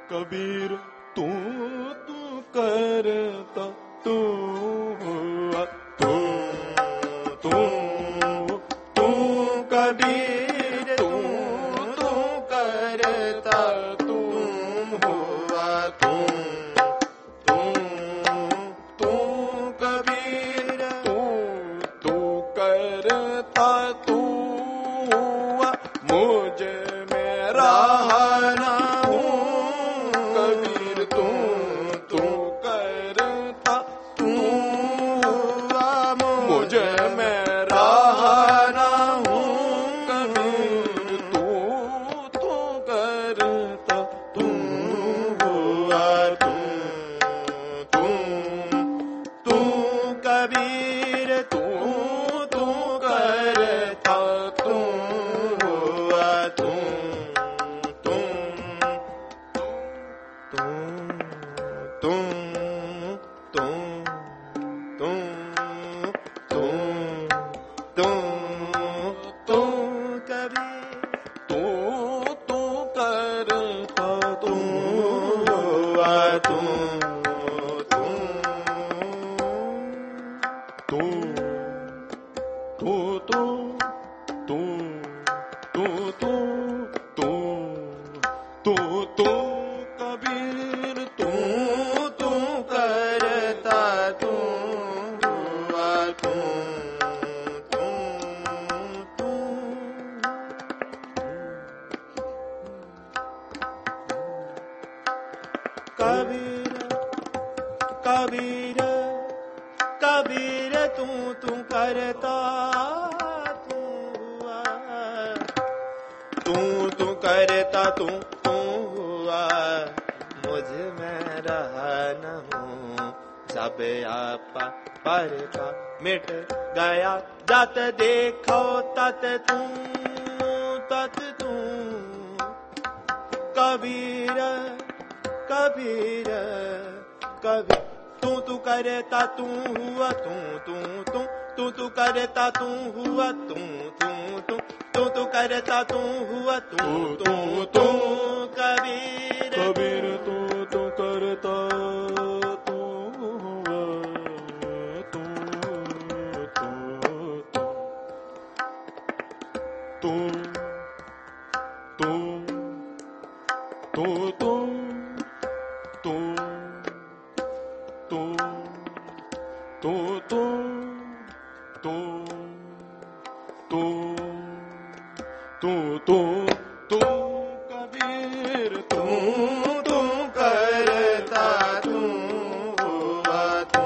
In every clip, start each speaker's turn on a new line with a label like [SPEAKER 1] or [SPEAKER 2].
[SPEAKER 1] कबीर तू करता तू हुआ तू कबीर तू करता तू हुआ तू कबीर तू करता तू हुआ मुझ में रहना कबीर तू करता तू हुआ मुझ में रहना कबीर तू करता तू हुआ तू कबीर तू करता तू हुआ तू कबीर तू करता तू हुआ तू कबीर कबीर कबीर तू करता तू हुआ तू करता तू हुआ मुझ में रहा न हूँ सब आपा पर का मिट गया जत देखो तत तू कबीर कबीर कबीर तू करता तू हुआ तू करता तू हुआ तू करता तू हुआ तू कबीर कबीर तू करता तू हुआ तू कबीर तू करता तू हुआ तू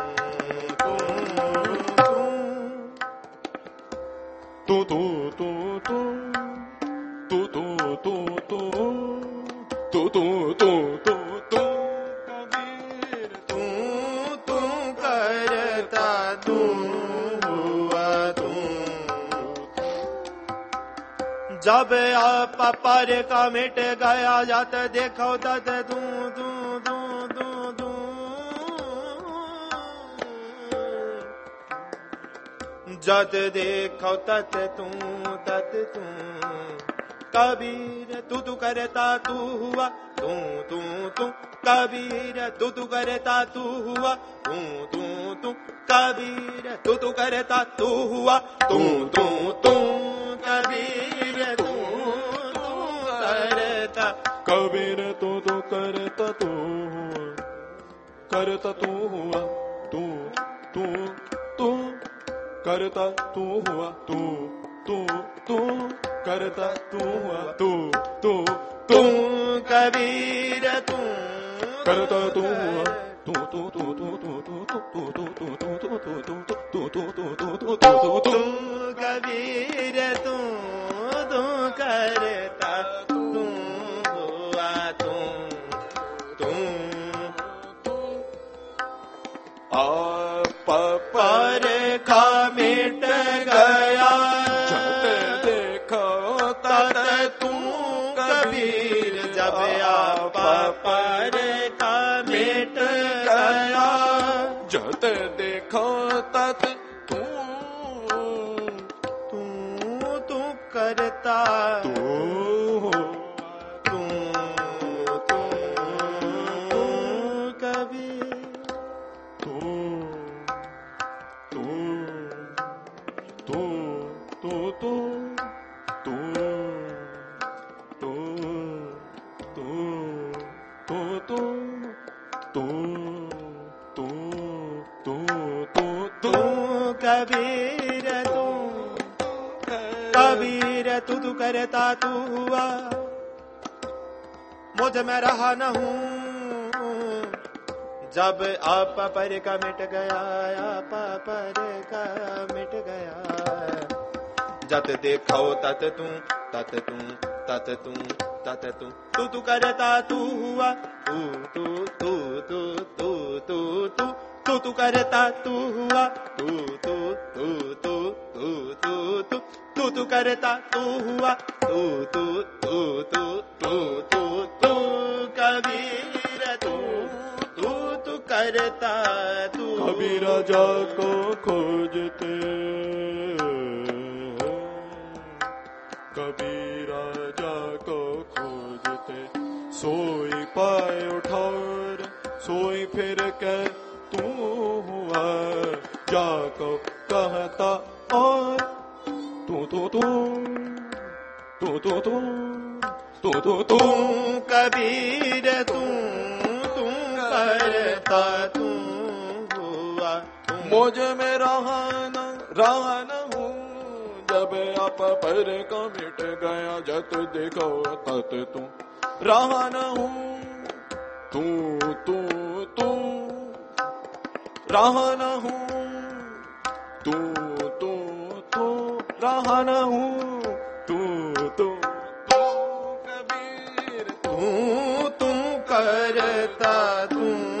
[SPEAKER 1] कबीर तू करता तू हुआ तू जब आप पर का मिट गया जात देखो तत तू जत देखो तत तू कबीर तू करता तू हुआ तू कबीर तू करता तू हुआ तू कबीर तू करता तू हुआ तू कबीर तू करता कबीर तू करता तू हुआ तू करता तू हुआ तू करता तू हुआ तू कबीर तू करता तू हुआ तू कबीर तू करता तू हुआ तू पर का मिट गया जब देखो तत तू कबीर जब आप पर का मिट गया जब देखो तत तू करता तू कबीर तू, कबीर तू तू करता तू हुआ, मुझ में रहा न हूँ जब आप पर का मिट गया, आप पर का मिट गया। जत देखो तत तू, तत तू, तत तू, तत तू, तू तू करता तू हुआ, तू तू तू तू तू तू तू तू तू करता तू हुआ, तू तू तू तू तू तू तू तू तू करता तू हुआ, तू तू तू तू तू तू तू कबीर तू तू तू करता तू।
[SPEAKER 2] कबीर राजा को खोजते, कबीर राजा को खोजते, सोई पाए उठार, सोई फिर के तू हुआ, जाको कहता और तू तू तू तू तू तू तू तू तू
[SPEAKER 1] कबीर तू तू करता तू हुआ,
[SPEAKER 2] मुझ में रहा न हूँ जब आप पर का मिट गया, जत देखो तत तू रहा न हूँ, तू तू तू रहा न हूँ, तू तू तू रहा न हूँ, तू तू
[SPEAKER 1] तू करता तू